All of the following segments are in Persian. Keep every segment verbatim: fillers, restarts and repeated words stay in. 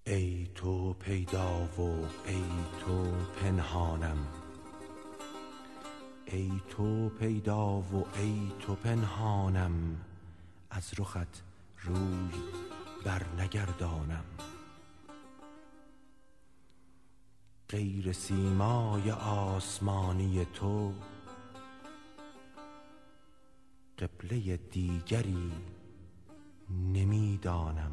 ای تو پیدا و ای تو پنهانم، ای تو پیدا و ای تو پنهانم، از رخت روی بر نگردانم. غیر سیمای آسمانی تو قبله دیگری نمیدانم.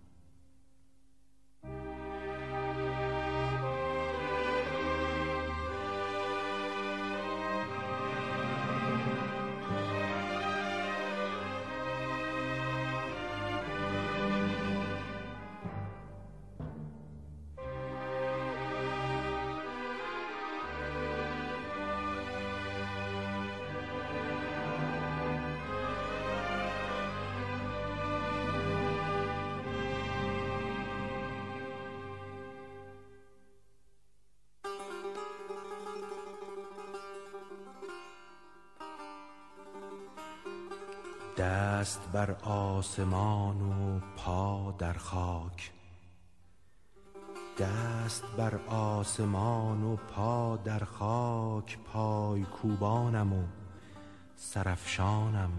دست بر آسمان و پا در خاک، دست بر آسمان و پا در خاک، پای کوبانم و سرافشانم.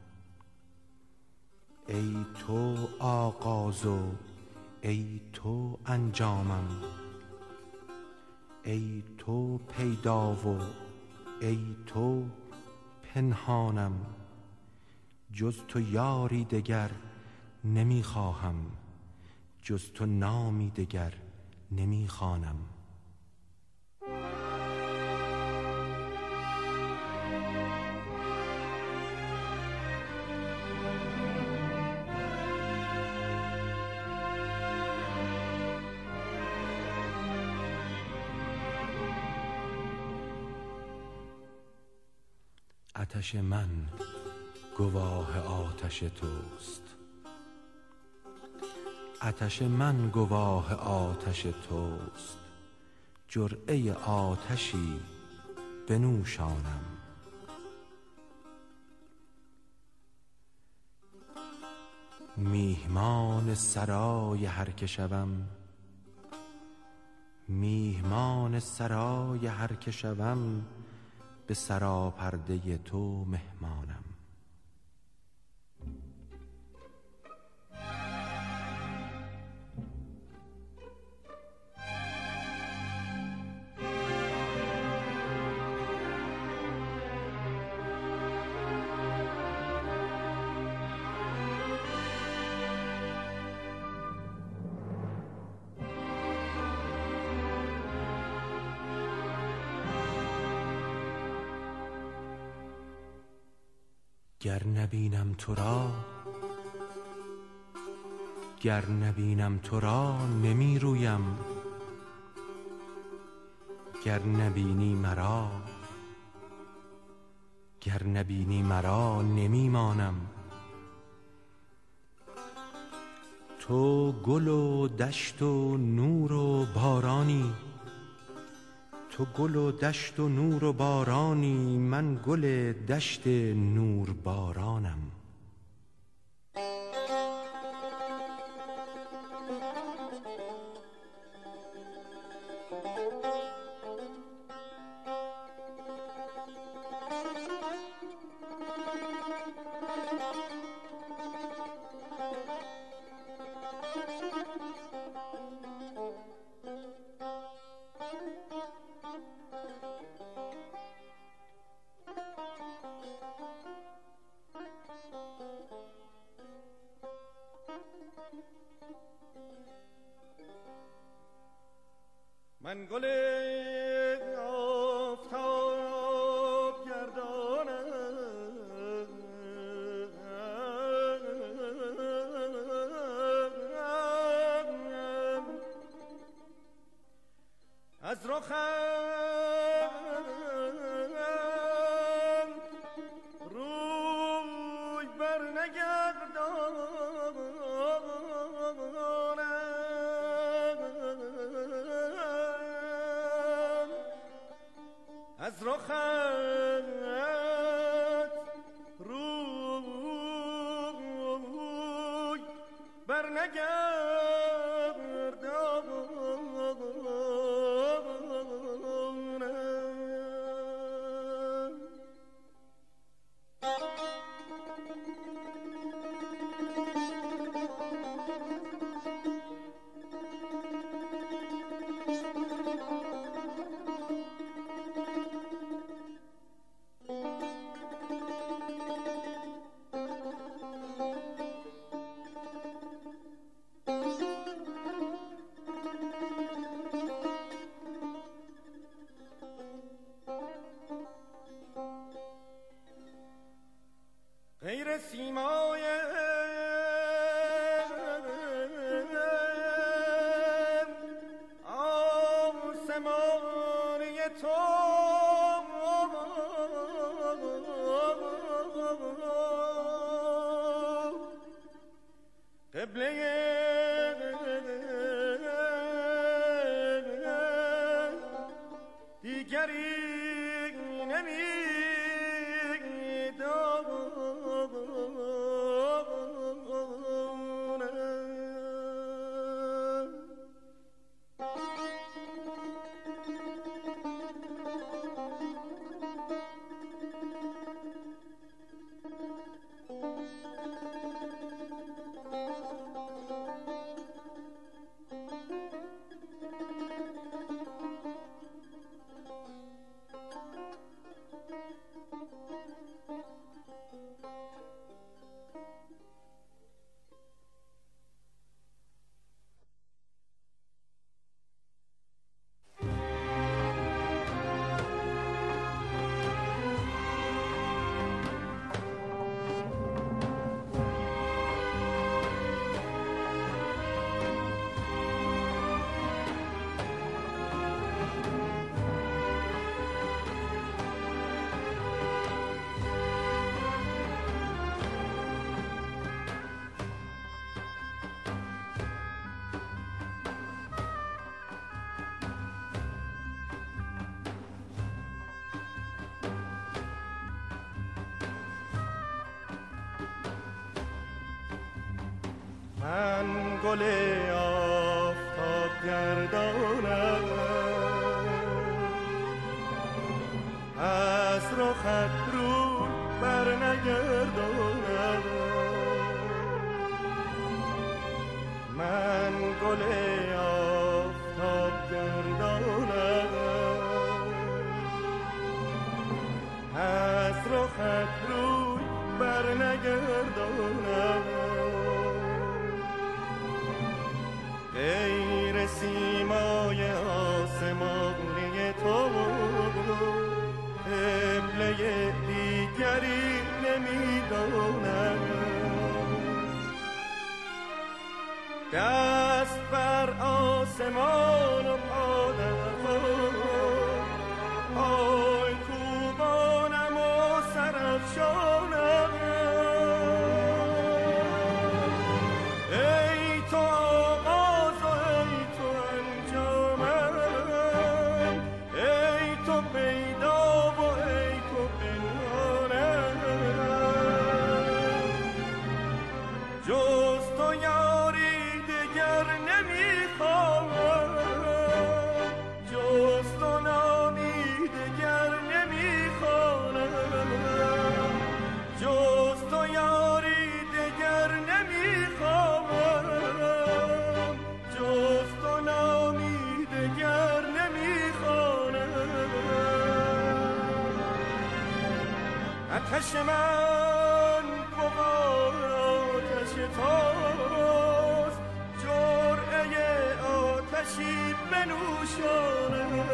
ای تو آغاز و ای تو انجامم، ای تو پیدا و ای تو پنهانم. جز تو یاری دگر نمیخواهم، جز تو نامی دگر نمیخوانم. آتش من گواه آتش توست، آتش من گواه آتش توست، جرعه آتشی بنوشانم. میهمان سرای هر که شوم، میهمان سرای هر که شوم، به سراپرده تو مهمانم. گر نبینم تو را، گر نبینم تو را نمی رویم، گر نبینی مرا، گر نبینی مرا نمی مانم. تو گل و دشت و نور و بارانی، تو گل و دشت و نور و بارانی، من گل دشت نور بارانم. من گل آفتاب گردانم، از رخم روی بر نگردانم. از رخت روی بر نگردانم. من گل آفتاب گردانم، از رخت رو بر نگردانم. من گل آفتاب گردانم، از رخت رو بر نگردانم. غیر سیمای آسمانی تو قبله دیگری نمیدانم. دست بر آسمان و پا در خاک، پای کوبانم و سرافشانم. ای تو آغاز و ای تو انجامم، ای تو پیدا و ای تو پنهانم. جز تو یاری دگر نمیخواهم، جز تو نامی دگر نمیخوانم. جز تو یاری دگر نمیخواهم، جز تو نامی دگر نمیخوانم. آتش من قبار آتش توست، جرعه آتشی بنوشانم.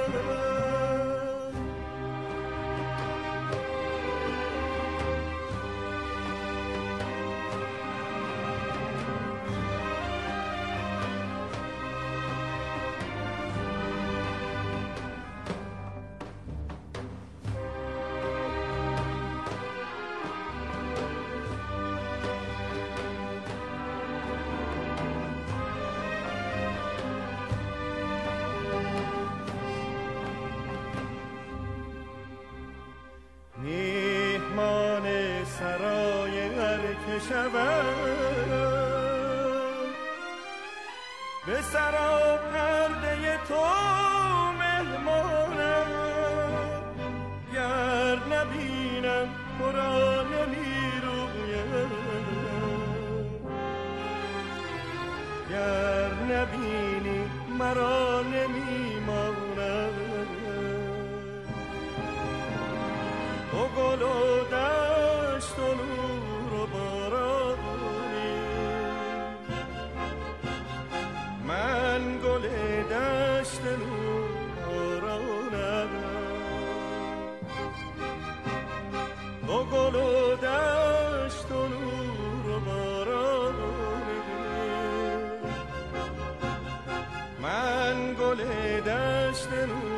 میهمان سرای هر که شود، به سرا پرده تو مهمانم. گر نبینم تو را نمیرویم، گر نبینی مرا نمیمانم. تو گل و دشت و نور و بارانی، من گل دشت نور بارانم. تو گل و دشت و نور و بارانی، من گل دشت نور